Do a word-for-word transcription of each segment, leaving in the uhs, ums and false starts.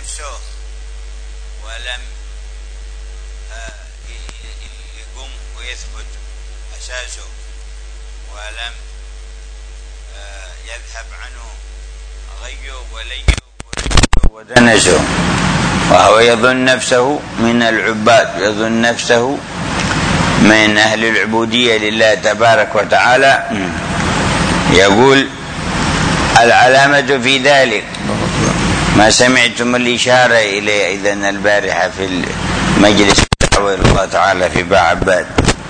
نفسه ولم يقوم ويثبت أساسه ولم يذهب عنه غيه وليه ودنسه، وهو يظن نفسه من العباد، يظن نفسه من أهل العبودية لله تبارك وتعالى. يقول العلامة في ذلك ما سمعتم الإشارة إليه إذن البارحة في المجلس الدعوة إلى الله تعالى في باع عباد،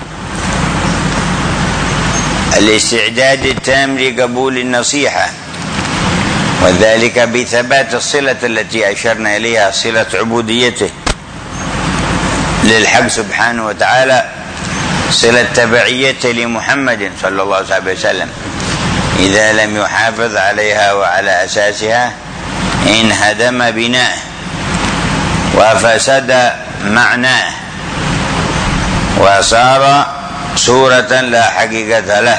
الاستعداد التام لقبول النصيحة، وذلك بثبات الصلة التي أشرنا إليها، صلة عبوديته للحق سبحانه وتعالى، صلة تبعيته لمحمد صلى الله عليه وسلم. إذا لم يحافظ عليها وعلى أساسها انهدم بناءه وفسد معناه وصار صورة لا حقيقة له.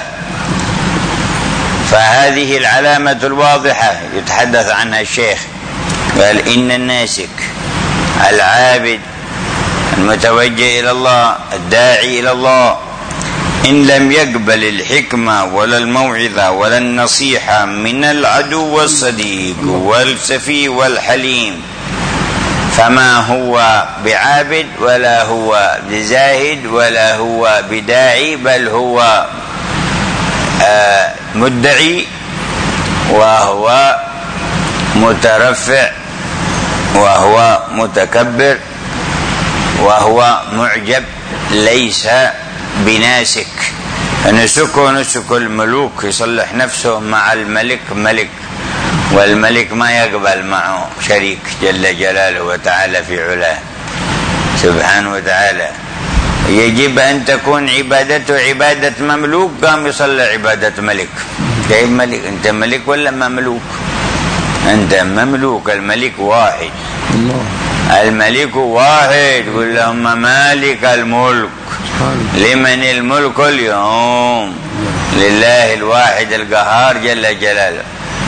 فهذه العلامة الواضحة يتحدث عنها الشيخ، قال إن الناسك العابد المتوجه إلى الله الداعي إلى الله إن لم يقبل الحكمة ولا الموعظة ولا النصيحة من العدو والصديق والسفي والحليم فما هو بعابد ولا هو بزاهد ولا هو بداعي، بل هو آه مدعي وهو مترفع وهو متكبر وهو معجب، ليس بناسك. نسكه نسك الملوك، يصلح نفسه مع الملك ملك، والملك ما يقبل معه شريك جل جلاله وتعالى في علاه سبحانه وتعالى. يجب أن تكون عبادته عبادة مملوك، قام يصلي عبادة ملك. كيف ملك؟ أنت ملك ولا مملوك؟ أنت مملوك، الملك واحد، الملك واحد. قل لهم مالك الملك، لمن الملك اليوم؟ لله الواحد القهار جل جلاله.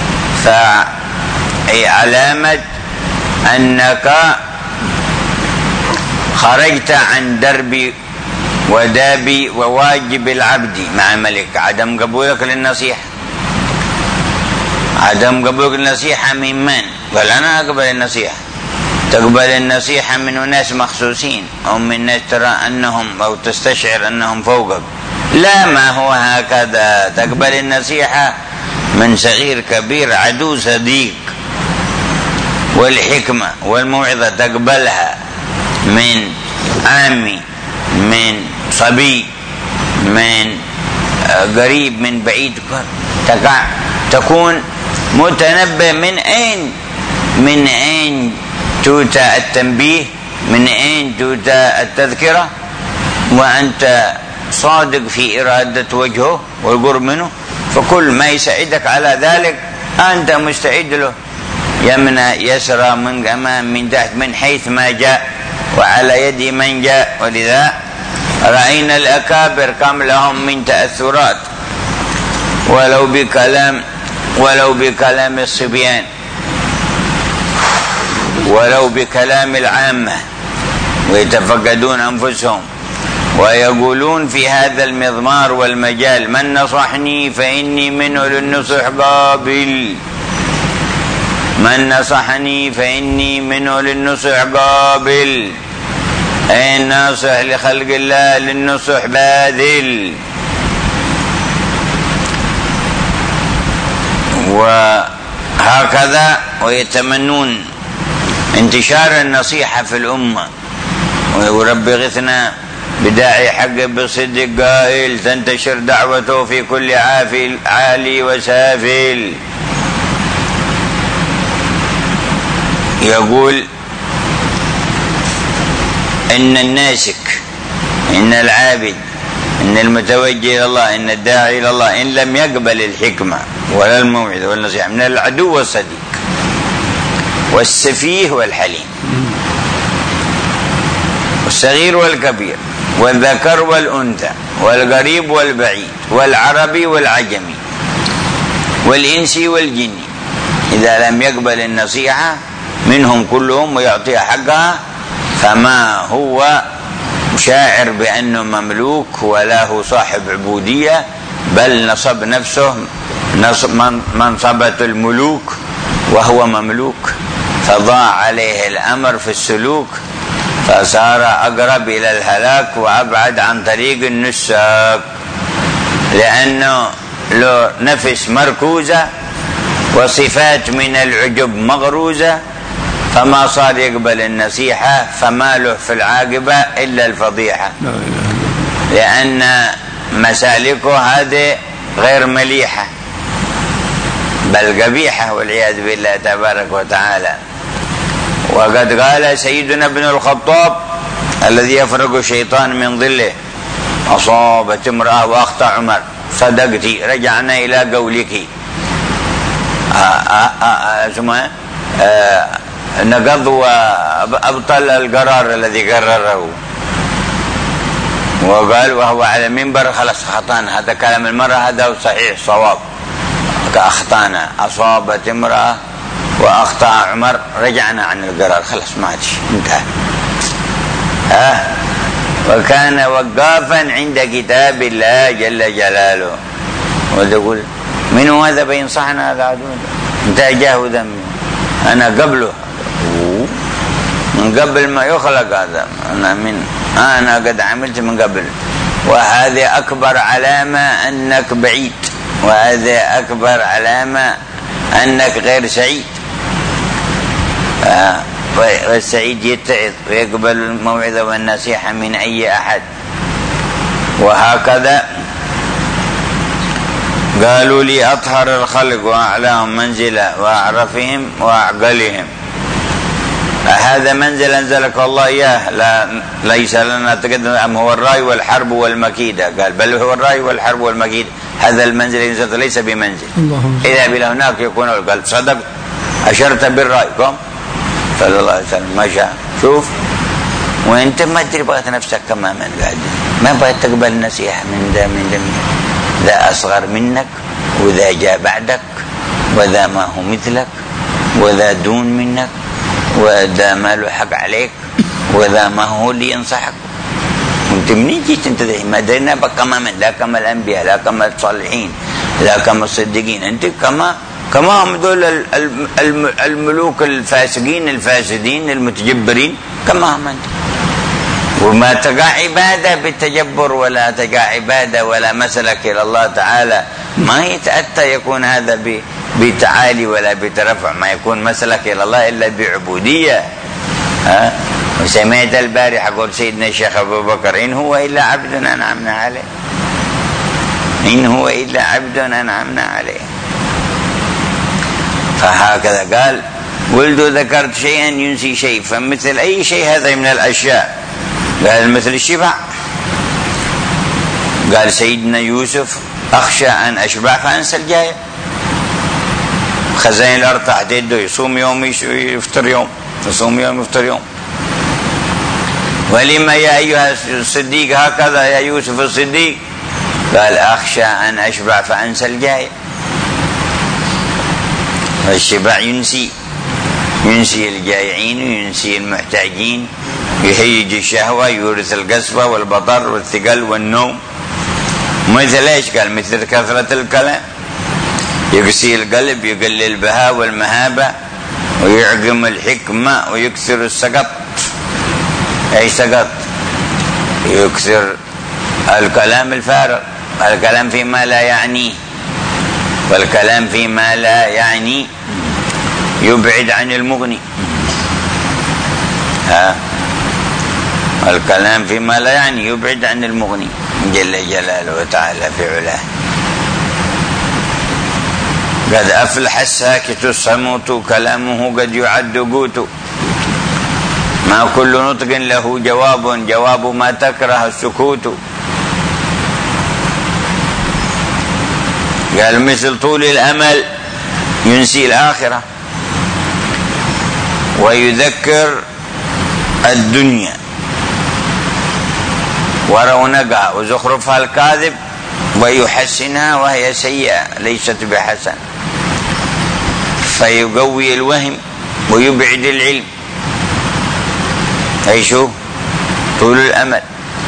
فعلامة أنك خرجت عن درب وداب وواجب العبد مع ملك عدم قبولك للنصيحة. عدم قبولك للنصيحة من من؟ قال أنا أقبل النصيحة. تقبل النصيحة من ناس مخصوصين أو من ناس ترى أنهم أو تستشعر أنهم فوقك؟ لا، ما هو هكذا. تقبل النصيحة من صغير كبير عدو صديق، والحكمة والموعظة تقبلها من عامي من صبي من قريب من بعيد. تقع تكون متنبه من أين من أين توتى التنبيه، من أين توتى التذكرة، وأنت صادق في إرادة وجهه والقرب منه. فكل ما يساعدك على ذلك أنت مستعد له، يمنى يسرى من أمام من تحت من حيث ما جاء وعلى يد من جاء. ولذا رأينا الأكابر كم لهم من تأثرات ولو بكلام ولو بكلام الصبيان ولو بكلام العامة، ويتفقدون أنفسهم ويقولون في هذا المضمار والمجال من نصحني فإني منه للنصح قابل، من نصحني فإني منه للنصح قابل، أي ناصح لخلق الله للنصح باذل. وهكذا ويتمنون انتشار النصيحة في الأمة. ويقول رب غثنا بداعي حق بصدق قائل تنتشر دعوته في كل عافل عالي وسافل. يقول إن الناسك إن العابد إن المتوجه إلى الله إن الداعي إلى الله إن لم يقبل الحكمة ولا الموعظة والنصيحة من العدو والصديق والسفيه والحليم والصغير والكبير والذكر والأنثى والقريب والبعيد والعربي والعجمي والإنسي والجني، إذا لم يقبل النصيحة منهم كلهم ويعطيها حقها، فما هو شاعر بأنه مملوك ولا هو صاحب عبودية، بل نصب نفسه منصبة الملوك وهو مملوك، فضاع عليه الأمر في السلوك، فصار أقرب إلى الهلاك وأبعد عن طريق النساك، لأنه له نفس مركوزة وصفات من العجب مغروزة، فما صار يقبل النصيحة، فما له في العاقبة إلا الفضيحة، لأن مسالكه هذه غير مليحة بل قبيحة والعياذ بالله تبارك وتعالى. وقد قال سيدنا ابن الخطاب الذي يفرق الشيطان من ظله: أصابت امرأة وأخطأ عمر، صدقتي، رجعنا إلى قولك. اسمه نقض وأبطل القرار الذي قرره، وقال وهو على المنبر: خلص خطأنا، هذا كلام المرأة هذا صحيح صواب، كأخطأنا، أصابت امرأة وأخطأ عمر، رجعنا عن القرار، خلص ما عادش، انتهى. ها وكان وقافا عند كتاب الله جل جلاله. وتقول من هو هذا بينصحنا؟ هذا عدو، انت جاه ذنبي، أنا قبله من قبل ما يخلق هذا، أنا من أنا قد عملت من قبل. وهذه أكبر علامة أنك بعيد، وهذه أكبر علامة أنك غير سعيد. آه. والسعيد يتعظ ويقبل الموعظة والنصيحة من أي أحد. وهكذا قالوا لي: أطهر الخلق وأعلاهم منزلة وأعرفهم وأعقلهم. هذا منزل أنزلك الله إياه، لا ليس لنا تقدم، أم هو الرأي والحرب والمكيدة؟ قال: بل هو الرأي والحرب والمكيدة، هذا المنزل ينزل ليس بمنزل، إذا بلا هناك يكون. قال: صدق، أشرت بالرأي، قم صلى الله عليه وسلم ما شاء. شوف، وانت ما تدري بغت نفسك كما من قاعد، ما بغت تقبل النصيحة من ذا من ذا ذا أصغر منك، وذا جاء بعدك، وذا ما هو مثلك، وذا دون منك، وذا ما له حق عليك، وذا ما هو اللي ينصحك. انت منين جيت انت ذي؟ ما درينا بك كما من، لا كما الأنبياء، لا كما الصالحين، لا كما الصديقين، انت كما كما هم دول الملوك الفاسقين الفاسدين المتجبرين، كما هم انت. وما تقع عبادة بالتجبر، ولا تقع عبادة ولا مسلك إلى الله تعالى، ما يتأتى يكون هذا بتعالي ولا بترفع، ما يكون مسلك إلى الله إلا بعبودية. ها؟ وسمعت البارحة قول سيدنا الشيخ أبو بكر: إن هو إلا عبد أنعمنا عليه، إن هو إلا عبد أنعمنا عليه. فهكذا قال: ولد ذكرت شيئا ينسي شيء، فمثل أي شيء هذا من الأشياء. قال: مثل الشبع. قال سيدنا يوسف: أخشى أن أشبع فأنسى الجاية. خزائن الأرض تحت يده، يصوم يوم يفطر يوم، يصوم يوم يفطر يوم. ولما يا أيها الصديق هكذا يا يوسف الصديق؟ قال: أخشى أن أشبع فأنسى الجاية. الشبع ينسي، ينسي الجائعين وينسي المحتاجين، يهيج الشهوة، يورث القسوة والبطر والثقل والنوم. مثل ايش؟ قال: مثل كثرة الكلام، يقسي القلب، يقلل البهاء والمهابة، ويعقم الحكمة، ويكثر السقط. ايش سقط؟ يكثر الكلام الفارغ، الكلام فيما لا يعنيه، والكلام فيما لا يعني يبعد عن المغني. ها، الكلام فيما لا يعني يبعد عن المغني جل جلاله وتعالى في علاه. قد أفلح الساكت الصموت، كلامه قد يعد قوت، ما كل نطق له جواب، جواب ما تكره السكوت. قال: مثل طول الأمل ينسي الآخرة، ويذكر الدنيا ورونقها وزخرفها الكاذب، ويحسنها وهي سيئة ليست بحسن، فيقوي الوهم ويبعد العلم، أي شو طول الأمل.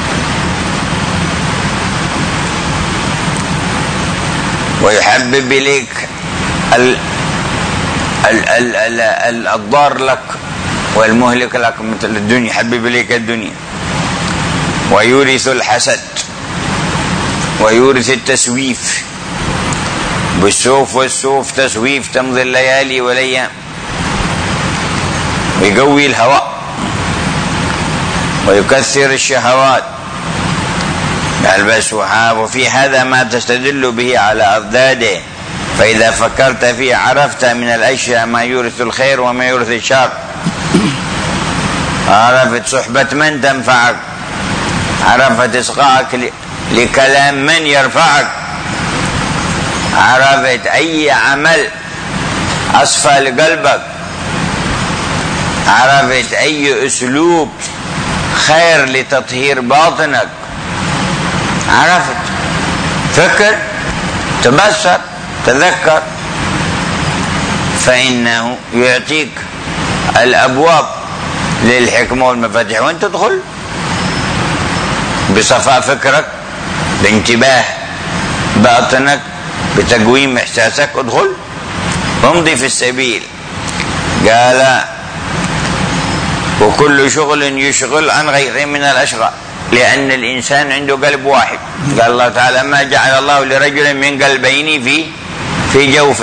ويحبب إليك ال ال ال ال الضار لك والمهلك لك مثل الدنيا، يحبب إليك الدنيا. ويورث الحسد ويورث التسويف، بالسوف والسوف تسويف، تمضي الليالي والأيام. ويقوي الهوى ويكثر الشهوات. بس وفي هذا ما تستدل به على أضداده، فإذا فكرت فيه عرفت من الأشياء ما يورث الخير وما يورث الشر. عرفت صحبة من تنفعك، عرفت إصغاءك لكلام من يرفعك، عرفت أي عمل أصفى لقلبك، عرفت أي أسلوب خير لتطهير باطنك، عرفت. فكر، تبصر، تذكر، فإنه يعطيك الأبواب للحكمة والمفاتيح، وأنت تدخل بصفاء فكرك، بانتباه باطنك، بتقويم إحساسك، ادخل وامضي في السبيل. قال وكل شغل يشغل عن غيره من الأشغال، لأن الإنسان عنده قلب واحد. قال الله تعالى ما جعل الله لرجل من قلبين في في جوفه.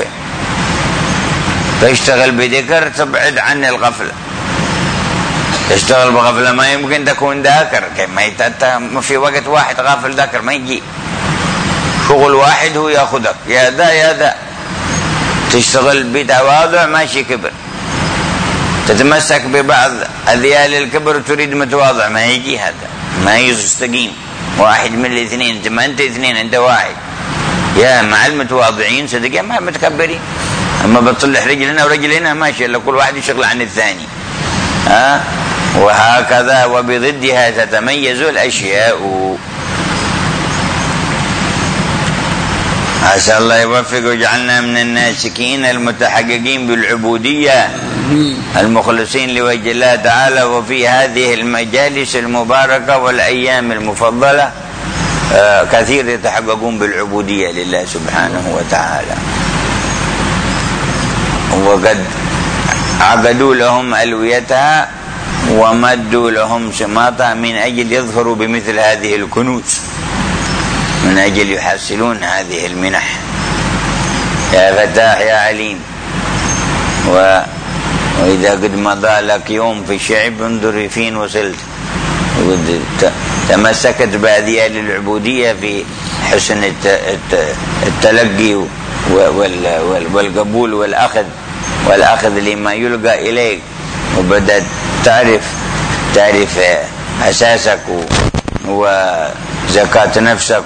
فاشتغل بذكر تبعد عن الغفلة. تشتغل بغفلة ما يمكن تكون ذاكر، ما في وقت واحد غافل ذاكر ما يجي. شغل واحد هو يأخذك يا ذا يا ذا. تشتغل بتواضع ماشي كبر، تتمسك ببعض أذيال الكبر تريد متواضع ما يجي، هذا ما يستقيم. واحد من الاثنين، انت ما انت اثنين انت واحد. يا مع المتواضعين صدق يا مع المتكبرين. اما بتصلح رجلنا ورجلنا ماشي، الا كل واحد يشغل عن الثاني. ها وهكذا وبضدها تتميز الاشياء. عسى الله يوفق ويجعلنا من الناسكين المتحققين بالعبودية المخلصين لوجه الله تعالى. وفي هذه المجالس المباركة والأيام المفضلة كثير يتحققون بالعبودية لله سبحانه وتعالى، وقد عقدوا لهم ألويتها ومدوا لهم سماطها من أجل يظهروا بمثل هذه الكنوز، من أجل يحصلون هذه المنح. يا فتاح يا عليم. و... وإذا قد مضى لك يوم في الشعب انظري فين وصلت. تمسكت بأذيال العبودية في حسن التلقي والقبول والأخذ والأخذ لما يلقى إليك، وبدأت تعرف تعرف أساسك وزكاة نفسك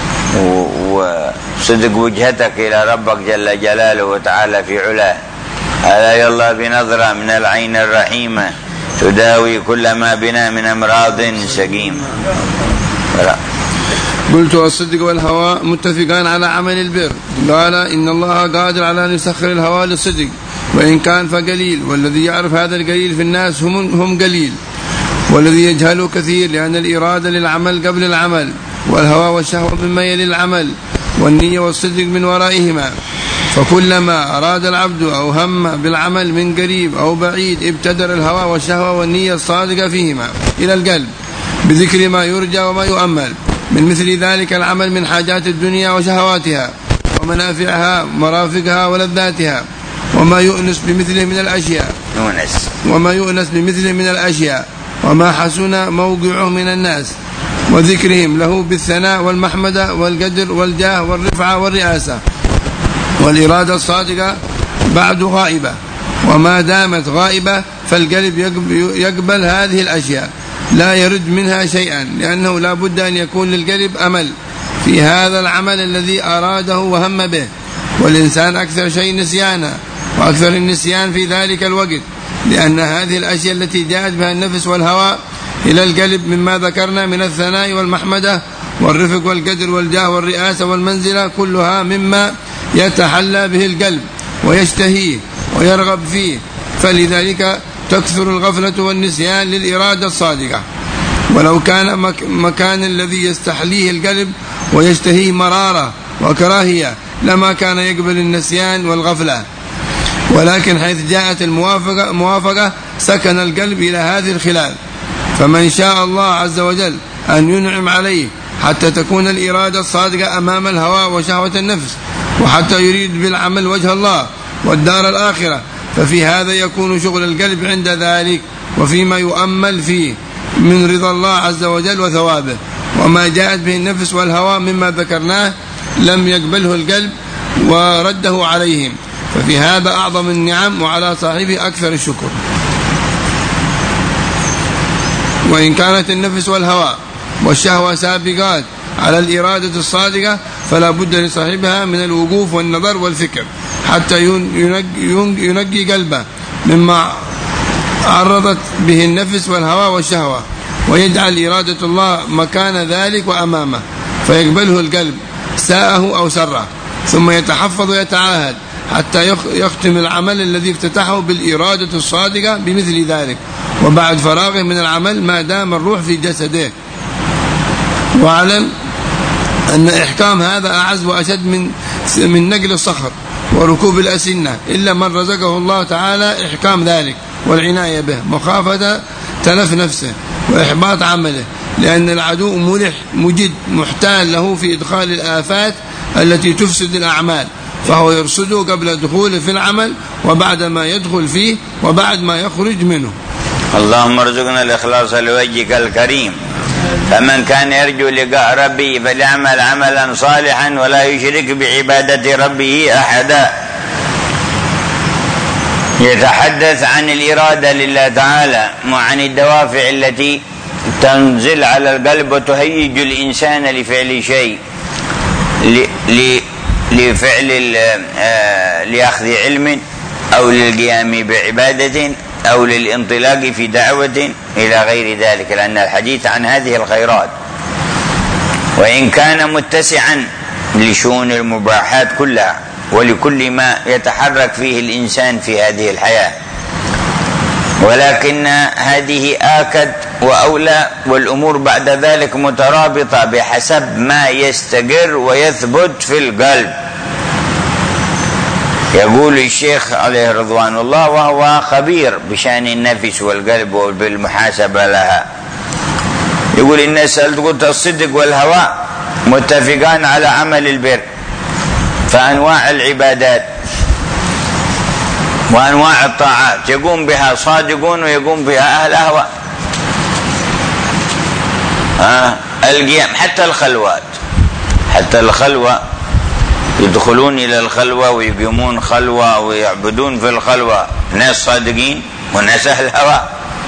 وصدق وجهتك إلى ربك جل جلاله وتعالى في علاه. ألا يلا بنظرة من العين الرحيمة تداوي كل ما بنا من أمراض سقيمة. قلت والصدق والهوى متفقان على عمل البر. قال إن الله قادر على أن يسخر الهوى للصدق وإن كان فقليل، والذي يعرف هذا القليل في الناس هم, هم قليل، والذي يجهل كثير، لأن الإرادة للعمل قبل العمل، والهوى والشهوة مما يلي العمل، والنية والصدق من ورائهما. فكلما أراد العبد أو هم بالعمل من قريب أو بعيد ابتدر الهوى والشهوة والنية الصادقة فيهما إلى القلب بذكر ما يرجى وما يؤمل، من مثل ذلك العمل من حاجات الدنيا وشهواتها ومنافعها ومرافقها ولذاتها، وما يؤنس بمثله من الأشياء وما يؤنس بمثله من الأشياء وما حسن موقعه من الناس، وذكرهم له بالثناء والمحمدة والقدر والجاه والرفعة والرئاسة. والإرادة الصادقة بعد غائبة، وما دامت غائبة فالقلب يقبل هذه الأشياء لا يرد منها شيئا، لأنه لا بد أن يكون للقلب أمل في هذا العمل الذي أراده وهم به. والإنسان أكثر شيء نسيانا، وأكثر النسيان في ذلك الوقت، لأن هذه الأشياء التي جاءت بها النفس والهوى إلى القلب مما ذكرنا من الثناء والمحمدة والرفق والقدر والجاه والرئاسة والمنزلة كلها مما يتحلى به القلب ويشتهيه ويرغب فيه فلذلك تكثر الغفلة والنسيان للإرادة الصادقة. ولو كان مك مكان الذي يستحليه القلب ويشتهيه مرارة وكراهية لما كان يقبل النسيان والغفلة، ولكن حيث جاءت الموافقة موافقة سكن القلب إلى هذه الخلال. فمن شاء الله عز وجل أن ينعم عليه حتى تكون الإرادة الصادقة أمام الهوى وشهوة النفس، وحتى يريد بالعمل وجه الله والدار الآخرة، ففي هذا يكون شغل القلب عند ذلك وفيما يؤمل فيه من رضا الله عز وجل وثوابه. وما جاءت به النفس والهوى مما ذكرناه لم يقبله القلب ورده عليهم، ففي هذا أعظم النعم وعلى صاحبه أكثر الشكر. وإن كانت النفس والهوى والشهوة سابقات على الإرادة الصادقة فلا بد لصاحبها من الوقوف والنظر والفكر حتى ينقي, ينقي قلبه مما عرضت به النفس والهوى والشهوة، ويجعل إرادة الله مكان ذلك وأمامه فيقبله القلب ساءه أو سره، ثم يتحفظ ويتعاهد حتى يختم العمل الذي افتتحه بالإرادة الصادقة بمثل ذلك وبعد فراغه من العمل ما دام الروح في جسده. واعلم أن إحكام هذا أعز وأشد من من نقل الصخر وركوب الأسنة، إلا من رزقه الله تعالى إحكام ذلك والعناية به مخافة تلف نفسه وإحباط عمله، لأن العدو ملح مجد محتال له في إدخال الآفات التي تفسد الأعمال، فهو يرصده قبل دخوله في العمل وبعد ما يدخل فيه وبعد ما يخرج منه. اللهم ارزقنا الإخلاص لوجهك الكريم. فمن كان يرجو لقاء ربه فليعمل عملا صالحا ولا يشرك بعبادة ربه أحدا. يتحدث عن الإرادة لله تعالى وعن الدوافع التي تنزل على القلب وتهيج الإنسان لفعل شيء، لفعل لأخذ علم أو للقيام بعبادة أو للانطلاق في دعوة إلى غير ذلك، لأن الحديث عن هذه الخيرات وإن كان متسعا لشؤون المباحات كلها ولكل ما يتحرك فيه الإنسان في هذه الحياة، ولكن هذه آكد وأولى، والأمور بعد ذلك مترابطة بحسب ما يستقر ويثبت في القلب. يقول الشيخ عليه رضوان الله وهو خبير بشأن النفس والقلب وبالمحاسبة لها، يقول الناس قلت الصدق والهوى متفقان على عمل البر، فأنواع العبادات وأنواع الطاعات يقوم بها صادقون ويقوم بها أهل أهوى. آه القيام حتى الخلوات، حتى الخلوة يدخلون إلى الخلوة ويقيمون خلوة ويعبدون في الخلوة ناس صادقين وناس أهل هوى.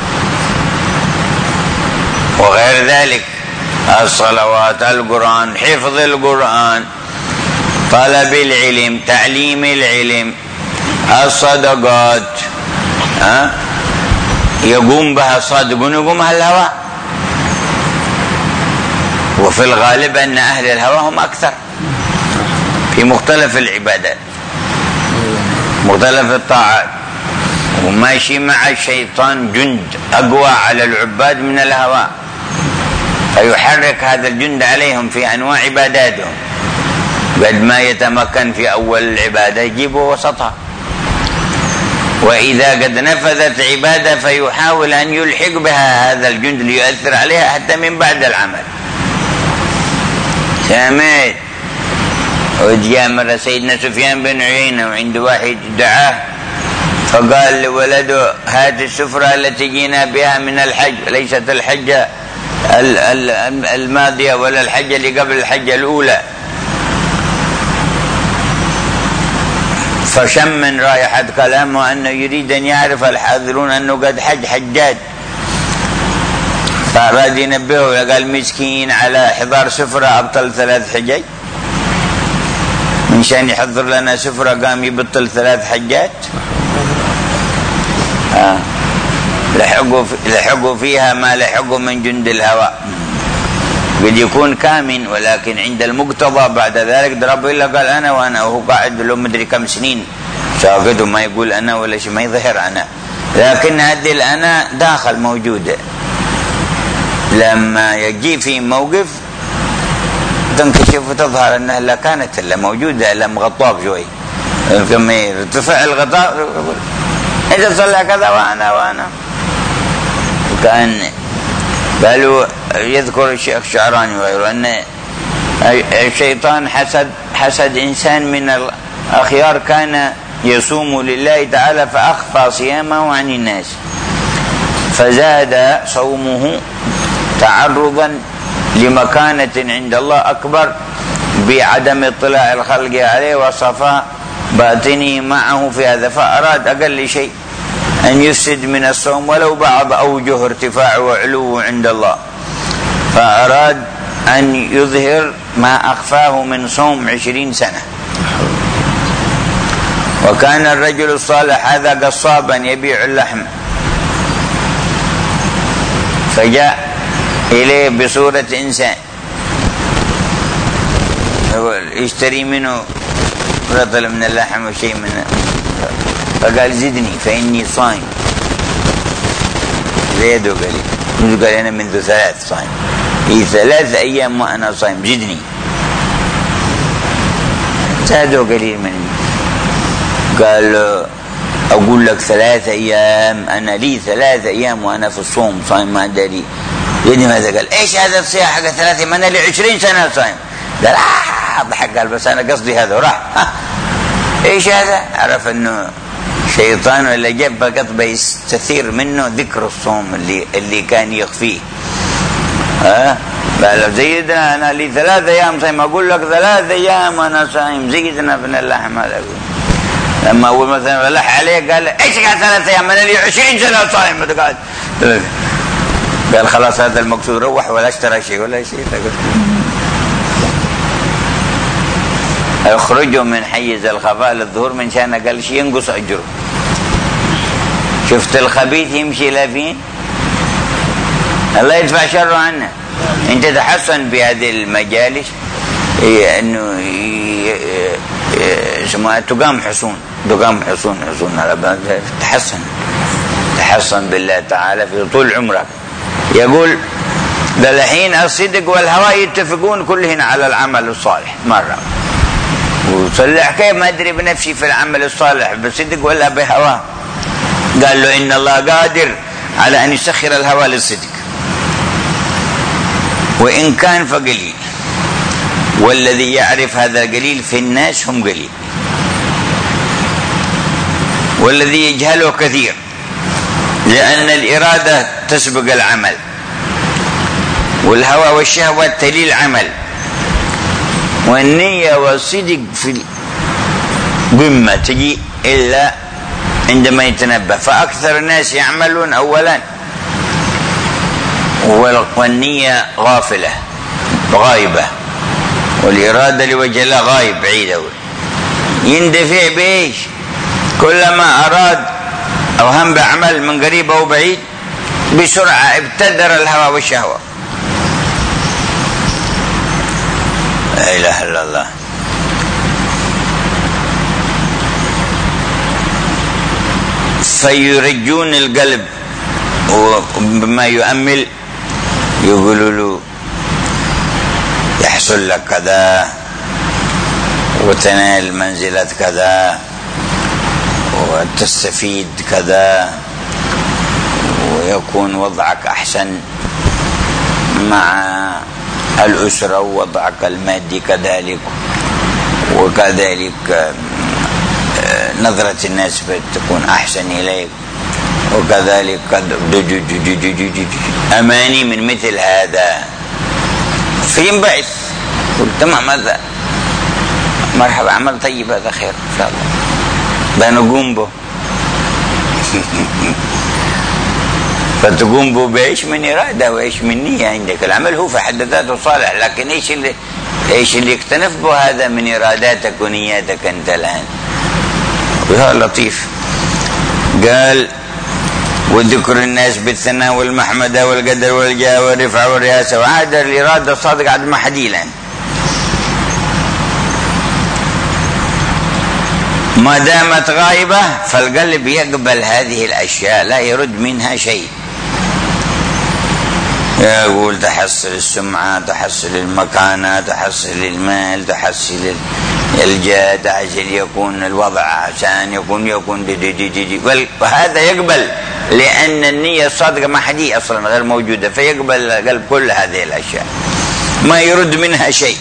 وغير ذلك الصلوات، القرآن، حفظ القرآن، طلب العلم، تعليم العلم، الصدقات، ها يقوم بها الصادقون يقوم أهل الهوى. وفي الغالب أن أهل الهوى هم أكثر في مختلف العبادات مختلف الطاعات، وماشي مع الشيطان جند أقوى على العباد من الهوى، فيحرك هذا الجند عليهم في أنواع عباداتهم، قد ما يتمكن في أول العبادة يجيبه وسطها، وإذا قد نفذت عبادة فيحاول أن يلحق بها هذا الجند ليؤثر عليها حتى من بعد العمل. سامعت وجاء مرة سيدنا سفيان بن عيينة وعند واحد دعاه فقال لولده هات السفرة التي جينا بها من الحج، ليست الحجة الماضية ولا الحجة اللي قبل الحجة الأولى. فشم من رائحة كلامه أنه يريد أن يعرف الحاضرون أنه قد حج حجاج، فأراد ينبهه، قال مسكين على حضار سفرة أبطل ثلاث حجاج، من شان يحضر لنا سفرة قام يبطل ثلاث حجات. آه. لحقوا, لحقوا فيها ما لحقوا من جند الهوى، قد يكون كامن ولكن عند المقتضى بعد ذلك ضرب إلا قال أنا وأنا، وهو قاعد له مدري كم سنين ساقده ما يقول أنا ولا شيء، ما يظهر أنا. لكن هذه الأنا داخل موجودة، لما يجي في موقف تنكشف وتظهر أنها لا كانت إلا موجودة إلا مغطاة شوي، كم ارتفع الغطاء إذا صلى كذا وأنا وأنا كأن. قالوا يذكر الشيخ شعراني وغيره أن الشيطان حسد حسد إنسان من الأخيار كان يصوم لله تعالى فأخفى صيامه عن الناس، فزاد صومه تعرضا لمكانة عند الله أكبر بعدم اطلاع الخلق عليه وصفاء باطنه معه في هذا، فأراد أقل شيء أن يفسد من الصوم ولو بعض أوجه ارتفاع وعلو عند الله، فأراد أن يظهر ما أخفاه من صوم عشرين سنة. وكان الرجل الصالح هذا قصابا يبيع اللحم، فجاء إليه بصورة إنسان يشتري منه رطل من اللحم وشيء منه، فقال زدني فإني صائم. زيده قال منذ قال أنا منذ ثلاث صائم، هي ثلاث أيام وأنا صائم زدني. زادوا قليل مني، قال أقول لك ثلاث أيام، أنا لي ثلاث أيام وأنا في الصوم صائم ما أدري. يدي ماذا قال إيش هذا الصيام حق ثلاثة أيام، أنا لي عشرين سنة صائم. قال آه ضحك، قال بس أنا قصدي هذا وراح. إيش هذا؟ عرف إنه شيطان ولا جاب فقط بيستثير منه ذكر الصوم اللي اللي كان يخفيه. ها قال زيدنا أنا لي ثلاث أيام صايم، أقول لك ثلاث أيام أنا صايم زيدنا من اللحم هذا. لما أول مثلا لح عليه قال إيش قال ثلاث أيام، أنا لي عشرين سنة صايم. قال قال خلاص هذا المقصود، روح ولا اشترى شيء ولا شيء. اخرجوا من حيز الخفاء للظهور من شان قال شيء ينقص أجره. شفت الخبيث يمشي لفين، الله يدفع شره عنه. انت تحسن بهذه المجالس إيه انه اسمها تقام حصون، تقام حصون حصون على تحسن تحسن بالله تعالى في طول عمرك. يقول ده الحين الصدق والهوى يتفقون كلهن على العمل الصالح مرة، وصلح كيف ما أدري بنفسي في العمل الصالح بصدق ولا بهوى. قال له إن الله قادر على أن يسخر الهوى للصدق وإن كان فقليل، والذي يعرف هذا القليل في الناس هم قليل، والذي يجهله كثير، لأن الإرادة تسبق العمل، والهوى والشهوة تلي العمل، والنية والصدق في القمة تجي إلا عندما يتنبه. فأكثر الناس يعملون أولا والنية غافلة غايبة، والإرادة لوجه الله غايب بعيدة، يندفع بإيش؟ كلما أراد أو هم بعمل من قريب أو بعيد بسرعة ابتدر الهوى والشهوة. لا إله إلا الله. فيرجون القلب وبما يؤمل يقولوا له يحصل لك كذا وتنال منزلة كذا وتستفيد كذا ويكون وضعك أحسن مع الأسرة ووضعك المادي كذلك، وكذلك نظرة الناس تكون أحسن إليك، وكذلك أماني من مثل هذا فينبعث. قلت تمام هذا مرحبا عمل طيب هذا خير إن شاء الله بنقوم به. فتقوم به بإيش؟ من إرادة وإيش من نية عندك. العمل هو في حد ذاته صالح، لكن إيش اللي إيش اللي يكتنف به هذا من إراداتك ونياتك أنت الآن. وهذا لطيف. قال وذكر الناس بالثناء والمحمدة والقدر والجاه والرفعة والرئاسة، وعاد الإرادة الصادقة عاد ما حدي الآن. ما دامت غائبة فالقلب يقبل هذه الأشياء لا يرد منها شيء. يقول تحصل السمعة، تحصل المكانة، تحصل المال، تحصل الجاه، تحصل يكون الوضع عشان يكون يكون دي دي دي دي. وهذا يقبل لأن النية الصادقة ما حدي أصلا غير موجودة، فيقبل القلب كل هذه الأشياء ما يرد منها شيء.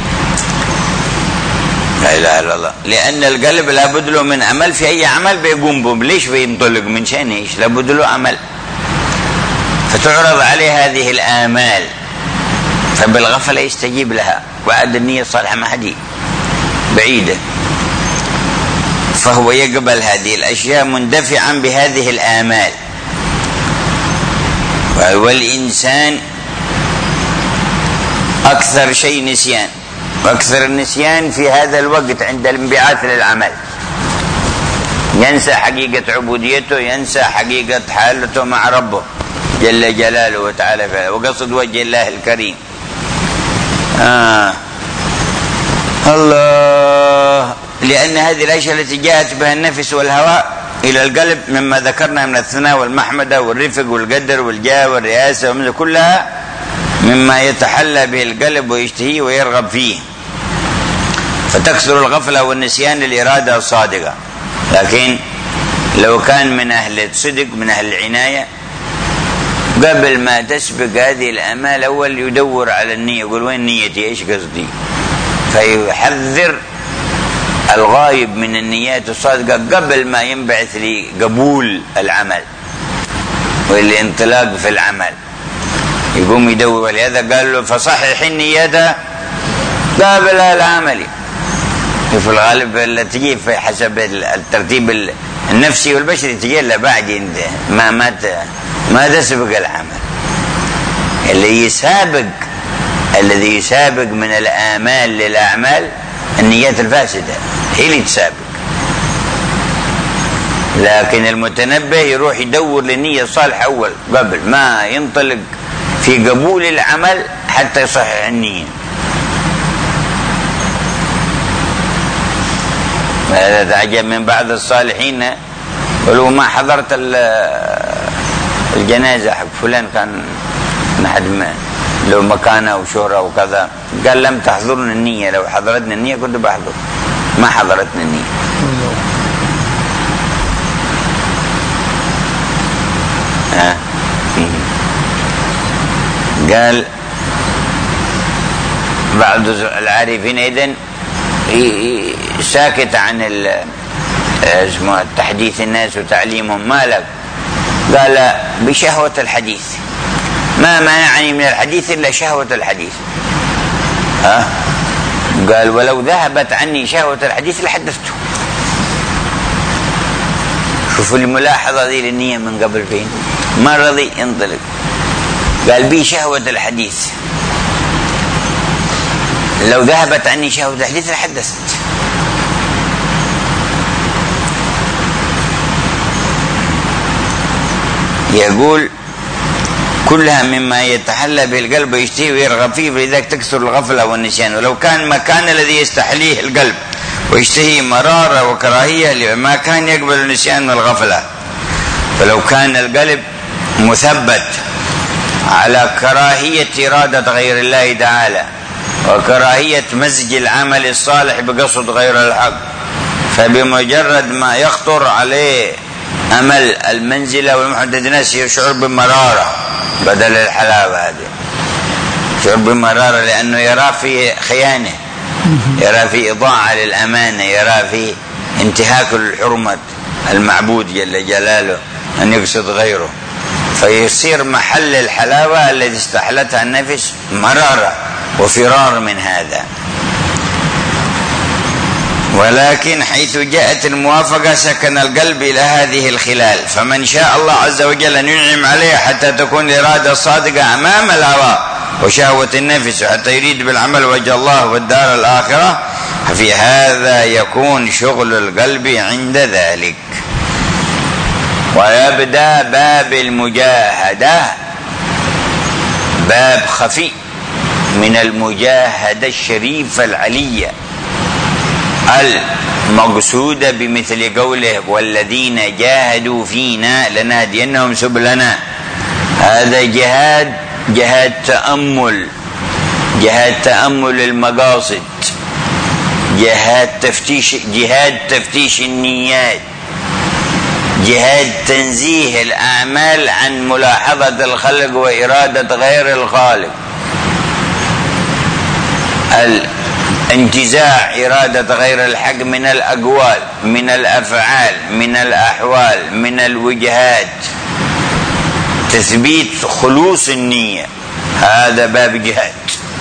لا إله إلا الله. لأن القلب لابد له من عمل، في أي عمل بيقوم به، ليش بينطلق من شأن إيش؟ لابد له عمل، فتعرض عليه هذه الآمال، فبالغفلة يستجيب لها. وعد النية الصالحة ما حدي بعيدة، فهو يقبل هذه الأشياء مندفعا بهذه الآمال. والإنسان أكثر شيء نسيان، وأكثر النسيان في هذا الوقت عند الانبعاث للعمل، ينسى حقيقة عبوديته، ينسى حقيقة حالته مع ربه جل جلاله وتعالى، وقصد وجه الله الكريم. آه. الله. لأن هذه الأشياء التي جاءت بها النفس والهواء إلى القلب مما ذكرنا من الثناء والمحمدة والرفق والقدر والجاه والرئاسة ومن كلها مما يتحلى به القلب ويشتهيه ويرغب فيه، فتكثر الغفلة والنسيان للإرادة الصادقة. لكن لو كان من أهل الصدق من أهل العناية قبل ما تسبق هذه الآمال أول يدور على النية، يقول وين نيتي، إيش قصدي، فيحذر الغايب من النيات الصادقة قبل ما ينبعث لقبول العمل والانطلاق في العمل، يقوم يدور. ولهذا قال له فصحح النية قبل العمل. في الغالب اللي تجي في حسب الترتيب النفسي والبشري تجي له بعد ما ما ما تسبق العمل. اللي يسابق الذي يسابق من الآمال للأعمال النيات الفاسدة هي اللي تسابق، لكن المتنبه يروح يدور للنية الصالحة أول قبل ما ينطلق في قبول العمل حتى يصحح النية. هذا تعجب من بعض الصالحين، ولو ما حضرت الجنازة حق فلان كان نحد ما لو مكانه وشهرة وكذا، قال لم تحضرني النية، لو حضرتني النية كنت بحضر، ما حضرتني النية. ها قال بعض العارفين إذن ساكت عن اسمه تحديث الناس وتعليمهم، ما لك؟ قال بشهوة الحديث، ما مانعني من الحديث إلا شهوة الحديث. ها قال ولو ذهبت عني شهوة الحديث لحدثته. شوفوا الملاحظة ذي للنية من قبل فين، ما رضي ينطلق، قال بي شهوة الحديث، لو ذهبت عني شهوة الحديث لحدثت. يقول كلها مما يتحلى به القلب ويشتهي ويرغب فيه، فلذلك تكثر الغفلة والنسيان. ولو كان مكان الذي يستحليه القلب ويشتهي مرارة وكراهية ما كان يقبل النسيان من الغفلة. فلو كان القلب مثبت على كراهية إرادة غير الله تعالى وكراهية مزج العمل الصالح بقصد غير الحق، فبمجرد ما يخطر عليه أمل المنزلة والمحدد ناس يشعر بمرارة بدل الحلاوة هذه، يشعر بمرارة لأنه يرى في خيانة، يرى في إضاعة للأمانة، يرى في انتهاك الحرمة المعبود جل جلاله أن يقصد غيره، فيصير محل الحلاوة التي استحلتها النفس مرارة وفرار من هذا. ولكن حيث جاءت الموافقة سكن القلب إلى هذه الخلال، فمن شاء الله عز وجل أن ينعم عليه حتى تكون الإرادة الصادقة أمام الهوى وشهوة النفس حتى يريد بالعمل وجه الله والدار الآخرة، ففي هذا يكون شغل القلب عند ذلك. ويبدأ باب المجاهدة، باب خفي من المجاهدة الشريفة العلية مقصودة بمثل قوله والذين جاهدوا فينا لنهدينهم سبلنا. هذا جهاد جهاد تأمل، جهاد تأمل المقاصد، جهاد تفتيش جهاد تفتيش النيات، جهاد تنزيه الأعمال عن ملاحظة الخلق وإرادة غير الخالق، انتزاع إرادة غير الحق من الأقوال، من الأفعال، من الأحوال، من الوجهات، تثبيت خلوص النية. هذا باب جهاد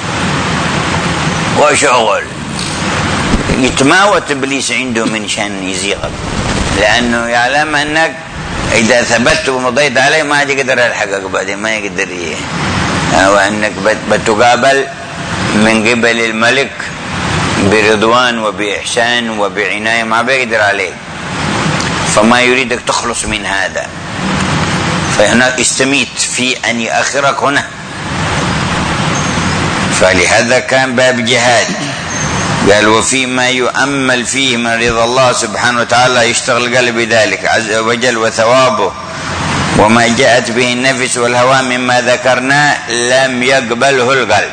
وشغل يتماوت إبليس عنده من شان يزيغك، لأنه يعلم أنك إذا ثبت ومضيت عليه ما يقدر يلحقك بعدين، ما يقدر إيه، أو أنك بتقابل من قبل الملك برضوان وبإحسان وبعناية، ما بيقدر عليك، فما يريدك تخلص من هذا، فهناك استميت في أن يأخرك هنا. فلهذا كان باب جهاد. قال وفيما يؤمل فيه من رضا الله سبحانه وتعالى يشتغل قلبي ذلك عز وجل وثوابه، وما جاءت به النفس والهوى مما ذكرناه لم يقبله القلب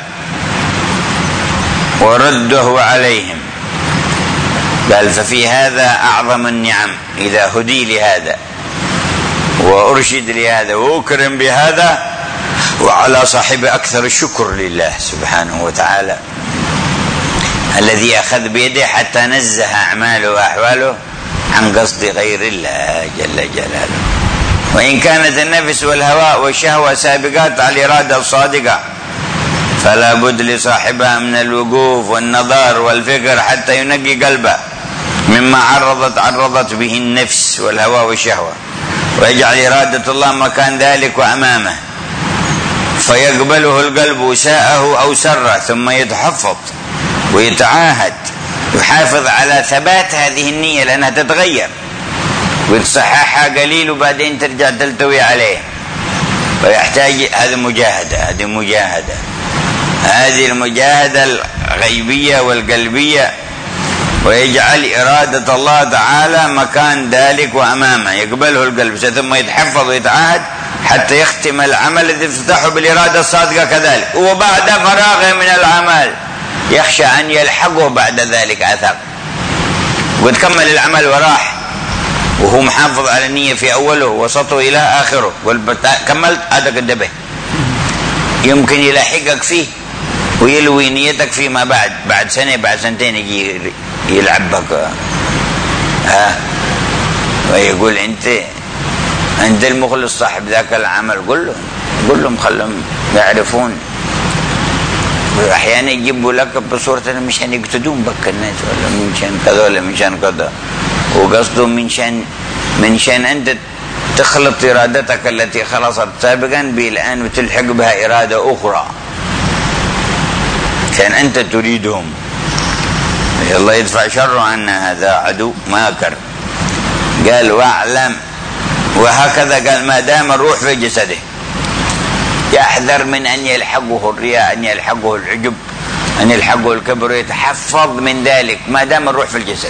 ورده عليهم. قال ففي هذا أعظم النعم إذا هدي لهذا وأرشد لهذا وأكرم بهذا، وعلى صاحب أكثر الشكر لله سبحانه وتعالى الذي أخذ بيده حتى نزه أعماله وأحواله عن قصد غير الله جل جلاله. وإن كانت النفس والهواء والشهوة سابقات على الإرادة الصادقة فلا بد لصاحبها من الوقوف والنظر والفكر حتى ينقي قلبه مما عرضت عرضت به النفس والهواء والشهوة، ويجعل إرادة الله مكان ذلك وأمامه، فيقبله القلب ساءه أو سره، ثم يتحفظ ويتعاهد يحافظ على ثبات هذه النية لأنها تتغير ويتصححها قليل وبعدين ترجع تلتوي عليه، ويحتاج هذه مجاهدة هذه مجاهدة هذه المجاهدة الغيبية والقلبية، ويجعل إرادة الله تعالى مكان ذلك وأمامه يقبله القلب، ثم يتحفظ ويتعاهد حتى يختم العمل الذي افتتحه بالإرادة الصادقة كذلك، وبعد فراغه من العمل يخشى أن يلحقه بعد ذلك أثر، وتكمل العمل وراح وهو محافظ على النية في أوله وسطه إلى آخره، كملت هذا قدبه يمكن يلاحقك فيه ويلوي نيتك فيما بعد، بعد سنة بعد سنتين يجي يلعبك ها ويقول أنت أنت المخلص صاحب ذاك العمل. قل له قل لهم خلهم يعرفون، أحيانا يجيبوا لك بصورة مش أن يقتدون بك الناس ولا من شان كذا ولا من شان كذا، وقصدهم من شان من شان أنت تخلط إرادتك التي خلصت سابقا بالآن وتلحق بها إرادة أخرى كان أنت تريدهم. الله يدفع شر عنا هذا عدو ماكر. قال واعلم، وهكذا قال ما دام الروح في جسده يحذر من أن يلحقه الرياء، أن يلحقه العجب، أن يلحقه الكبر، يتحفظ من ذلك ما دام الروح في الجسد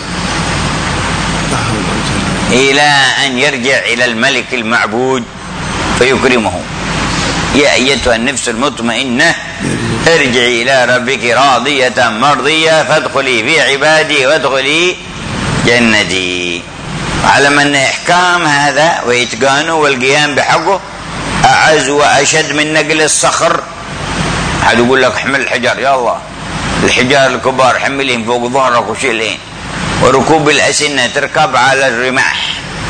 إلى أن يرجع إلى الملك المعبود فيكرمه. يا أيتها النفس المطمئنة ارجعي إلى ربك راضية مرضية فادخلي في عبادي وادخلي جنتي. علم أن إحكام هذا وإتقانه والقيام بحقه أعز وأشد من نقل الصخر. هذا يقول لك حمل الحجر، يا الله الحجار الكبار حملهم فوق ظهرك وشيلهم، وركوب الأسنة تركب على الرماح،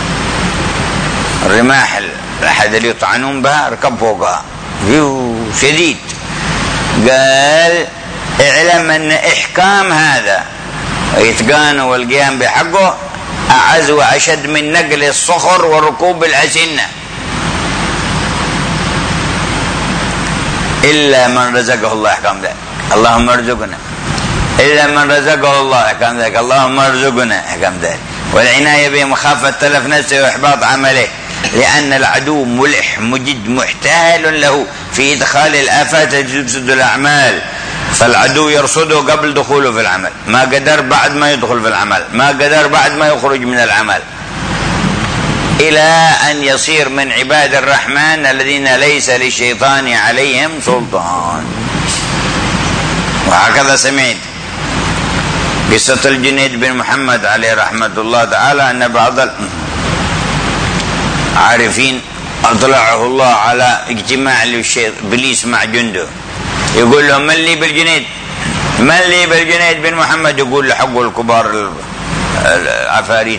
الرماح الأحد اللي يطعنون بها ركب فوقها شديد. قال اعلم أن إحكام هذا وإتقانه والقيام بحقه أعز وأشد من نقل الصخر وركوب الأسنة، إلا من رزقه الله أحكام ذلك. اللهم ارزقنا، إلا من رزقه الله أحكام ذلك، اللهم ارزقنا أحكام ذلك. والعناية بمخافة تلف نفسه وإحباط عمله، لأن العدو ملح مجد محتال له في إدخال الآفات تفسد الأعمال، فالعدو يرصده قبل دخوله في العمل، ما قدر بعد ما يدخل في العمل، ما قدر بعد ما يخرج من العمل، إلى أن يصير من عباد الرحمن الذين ليس للشيطان عليهم سلطان. وهكذا سمعت قصة الجنيد بن محمد عليه رحمة الله تعالى أن بعض العارفين أطلعه الله على اجتماع إبليس مع جنده، يقول لهم من لي بالجنيد، من لي بالجنيد بن محمد، يقول لحقه الكبار العفاريت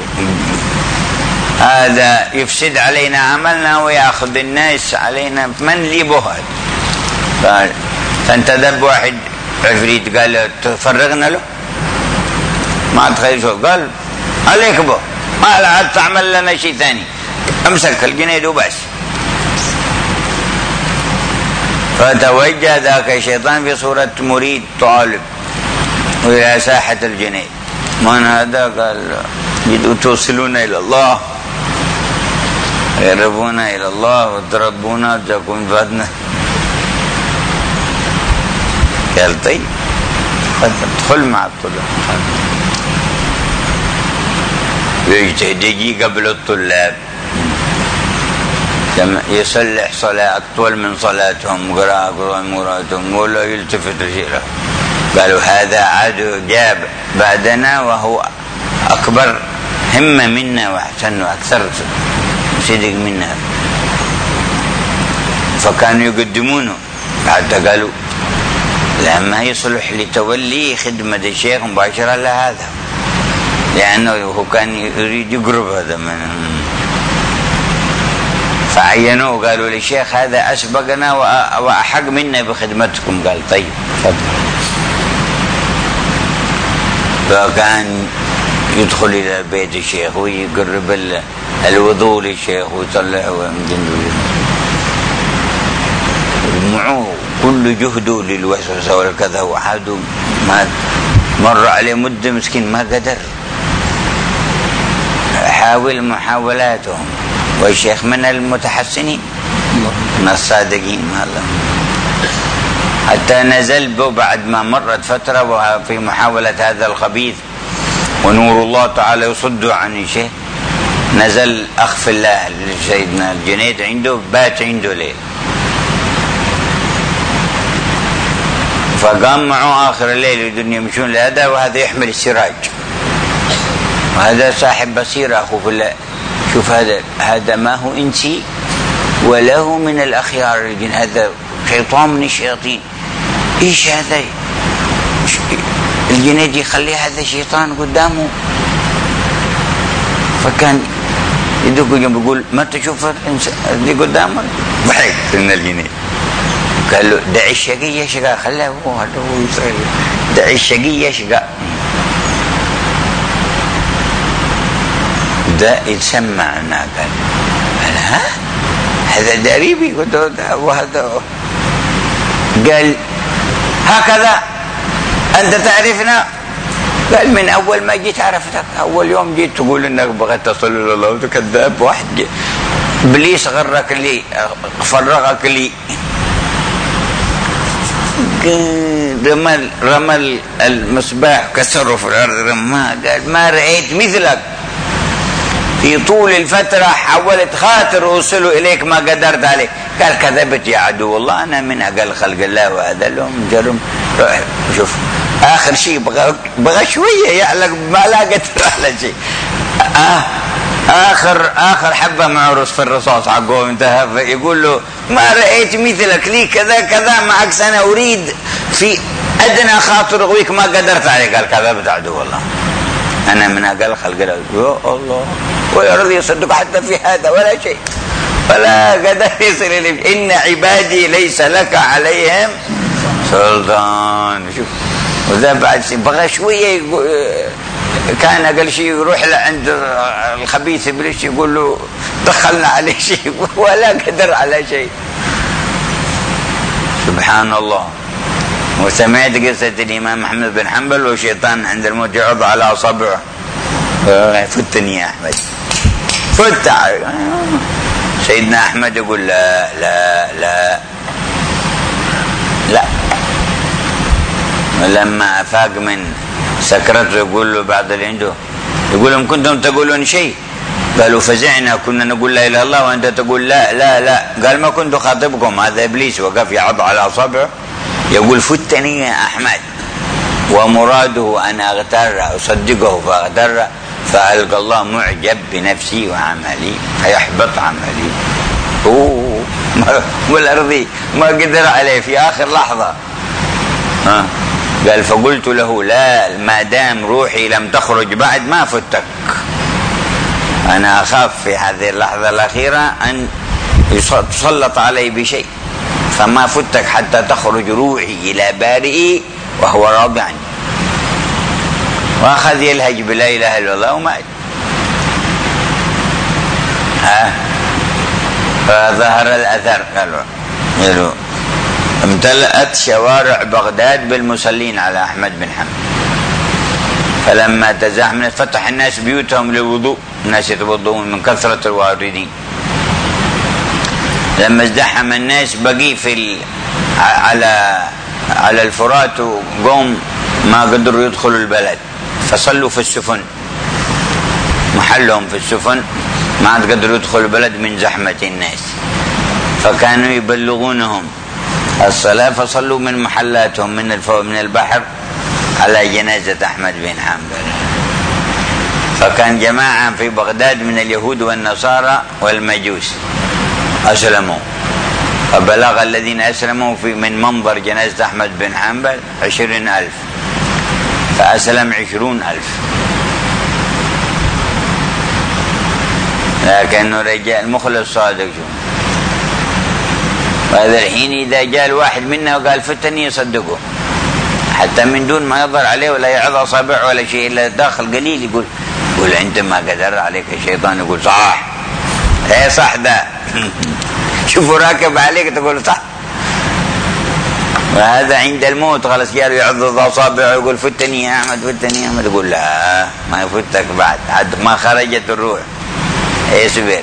هذا يفسد علينا عملنا ويأخذ الناس علينا، من لي بهد. فانتدب واحد عفريت قال له تفرغنا له، ما تخيل شو قال عليك به، ما لا تعمل لنا شيء ثاني، امسك الجنيد وبس. فتوجه ذاك الشيطان في صورة مريد طالب إلى ساحة الجنيد. من هذا؟ قال جدوا توصلون إلى الله، يقربون إلى الله وتربونا وتكون فاتنا. قال طيب ادخل مع الطلاب. يجتهد يجي قبل الطلاب يصلح صلاة أطول من صلاتهم، قراءة مراتهم، ولا يلتفت شيئا. قالوا هذا عدو جاب بعدنا وهو أكبر همة منا وأحسن وأكثر صدق منا، فكانوا يقدمونه حتى قالوا لما يصلح لتولي خدمة الشيخ مباشرة لهذا، لأنه هو كان يريد يقرب هذا من، فعينوه قالوا للشيخ هذا أسبقنا وأحق منا بخدمتكم. قال طيب فضل. فكان يدخل إلى بيت الشيخ ويقرب الوضوء للشيخ ويطلعه من جنبه، ومعه كل جهده للوسوسة والكذا، وحده ما مر عليه مدة مسكين ما قدر، حاول محاولاتهم، والشيخ من المتحسنين من الصادقين هذا، حتى نزل به بعد ما مرت فترة وفي محاولة هذا الخبيث ونور الله تعالى يصده عن الشيخ، نزل أخف الله لسيدنا الجنيد عنده، بات عنده ليل، فقام معه آخر الليل يريدون يمشون لهذا، وهذا يحمل السراج، وهذا صاحب بصيرة أخوه في الله. شوف هذا هذا ما هو إنسي وله من الأخيار الجن، هذا شيطان من الشياطين. إيش هذا الجنيد يخلي هذا الشيطان قدامه؟ فكان يدق جنبه يقول ما تشوف اللي قدامك؟ ضحك من الجنيد، قال له دع الشقي يشقى، خلاه هو هو دع الشقي يشقى. ده يتسمع هنا، قال قال ها هذا دريبي، قلت له وهذا. قال هكذا أنت تعرفنا؟ قال من أول ما جيت عرفتك، أول يوم جيت تقول إنك بغيت تصل إلى الله، وأنت كذاب واحد. إبليس غرك لي، فرغك لي، رمى رمى المصباح كسره في الأرض رماه. قال ما رأيت مثلك في طول الفترة، حاولت خاطر أوصل إليك ما قدرت عليك. قال كذبت يا عدو الله، أنا من أقل خلق الله وهذا لهم جرم. شوف آخر شيء بغى بغى شوية يعلق ما لا قدر على شيء. آه آخر آخر حبة معروس في الرصاص حقه انتهى، يقول له ما رأيت مثلك لي كذا كذا معك سنة، أريد في أدنى خاطر أغويك ما قدرت عليك. قال كذبت عدو الله، أنا من أقل خلق الله. يا الله، ويرضي يصدق حتى في هذا ولا شيء، ولا قدر يصل إليه. إن عبادي ليس لك عليهم سلطان. شوف، وذا بعد بغى شوية كان أقل شيء يروح عند الخبيث إبليس يقول له دخلنا عليه شيء، ولا قدر على شيء. سبحان الله. وسمعت قصة الإمام أحمد بن حنبل والشيطان عند الموت يعض على أصابعه، فتني يا أحمد فت. سيدنا أحمد يقول لا لا لا لا لما أفاق من سكرته يقول له بعض اللي عنده، يقول لهم كنتم تقولون شيء؟ قالوا فزعنا، كنا نقول لا إله إلا الله وأنت تقول لا لا لا. قال ما كنت خاطبكم. هذا إبليس وقف يعض على أصابعه يقول فتني يا أحمد، ومراده أن أغتر أصدقه فأغتر، فألقى الله معجب بنفسي وعملي فيحبط عملي. أوه والأرضي ما قدر عليه في آخر لحظة. ها قال فقلت له لا، ما دام روحي لم تخرج بعد ما فتك. أنا أخاف في هذه اللحظة الأخيرة أن تسلط علي بشيء، فما فتك حتى تخرج روحي إلى بارئي وهو راضي عني. وأخذ يلهج بلا إله إلا الله ومات. ها فظهر الأثر. قالوا قالوا امتلأت شوارع بغداد بالمصلين على أحمد بن حنبل. فلما تزاحمت فتح الناس بيوتهم للوضوء، الناس يتوضؤون من كثرة الواردين. لما ازدحم الناس بقي في على على الفرات وقوم ما قدروا يدخلوا البلد، فصلوا في السفن، محلهم في السفن، ما عاد قدروا يدخلوا البلد من زحمة الناس، فكانوا يبلغونهم الصلاة، فصلوا من محلاتهم من الفوق من البحر على جنازة أحمد بن حنبل. فكان جماعة في بغداد من اليهود والنصارى والمجوس أسلموا، فبلغ الذين أسلموا في من منظر جنازة أحمد بن حنبل عشرين ألف، فأسلم عشرون ألف. لكنه رجال مخلص صادق. وهذا الحين إذا جاء الواحد منا وقال فتني يصدقه، حتى من دون ما يظهر عليه ولا يعض أصابع ولا شيء، إلا داخل قليل يقول يقول أنت ما قدر عليك الشيطان، يقول صح ايه صح ده شوفوا راكب عليك تقول صح. وهذا عند الموت خلاص جاله يعض أصابعه يقول فتني يا أحمد فتني يا أحمد، يقول لا ما يفتك بعد حد ما خرجت الروح. اصبر.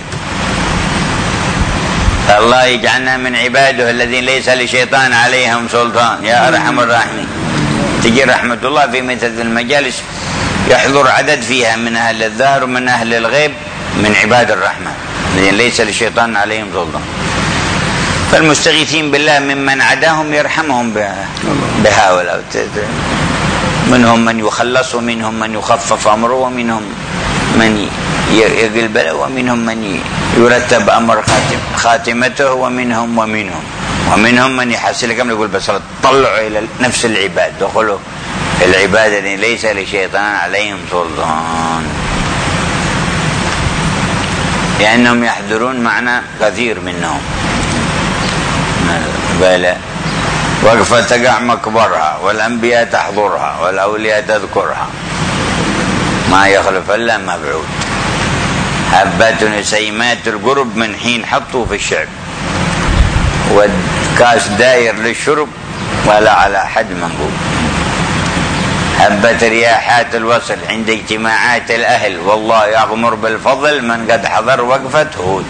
الله يجعلنا من عباده الذين ليس لشيطان عليهم سلطان يا أرحم الراحمين. تجي رحمة الله في مثل المجالس يحضر عدد فيها من أهل الظاهر ومن أهل الغيب من عباد الرحمن الذين ليس لشيطان عليهم سلطان. فالمستغيثين بالله ممن عداهم يرحمهم بهؤلاء، منهم من يخلص ومنهم من يخفف أمره ومنهم من يقل بلاء ومنهم من يرتب أمر خاتمته ومنهم ومنهم ومنهم من يحصل كم يقول بس طلعوا إلى نفس العباد، دخلوا العباد الذين ليس لشيطان عليهم سلطان، لأنهم يحضرون معنا كثير منهم. بلى وقفة تقع مكبرها والأنبياء تحضرها والأولياء تذكرها، ما يخلف إلا مبعود. حبات نسيمات القرب من حين حطوا في الشعب، والكاس داير للشرب ولا على حد منقوب. هبت رياحات الوصل عند اجتماعات الأهل، والله يغمر بالفضل من قد حضر وقفة هود.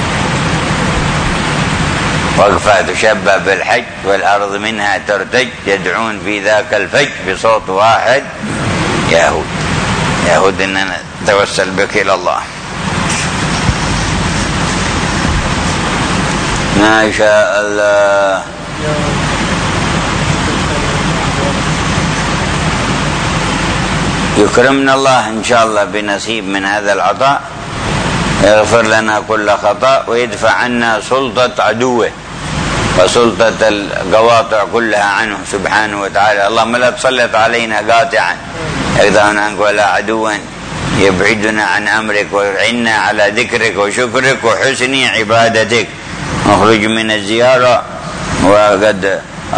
وقفة تشبه بالحج والأرض منها ترتج، يدعون في ذاك الفج بصوت واحد يا هود يا هود إننا نتوسل بك إلى الله. ما شاء الله. يكرمنا الله إن شاء الله بنصيب من هذا العطاء، يغفر لنا كل خطأ ويدفع عنا سلطة عدوه وسلطة القواطع كلها عنه سبحانه وتعالى. اللهم لا تسلط علينا قاطعا يقطعنا عنك ولا عدوا يبعدنا عن أمرك، ويعنا على ذكرك وشكرك وحسن عبادتك. نخرج من الزيارة وقد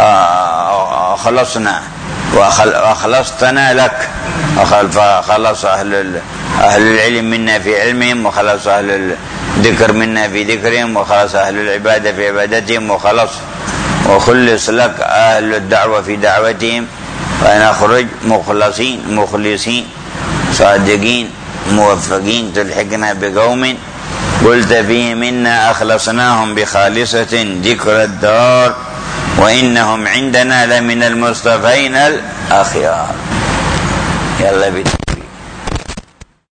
خلصنا وأخلصتنا لك، وخلص أهل أهل العلم منا في علمهم، وخلص أهل الذكر منا في ذكرهم، وخلص أهل العبادة في عبادتهم، وخلص وخلص لك أهل الدعوة في دعوتهم، ونخرج مخلصين مخلصين صادقين موفقين. تلحقنا بقوم قلت فيهم إنا أخلصناهم بخالصة ذكر الدار وإنهم عندنا لمن المصطفين أخيار. يلا بيت.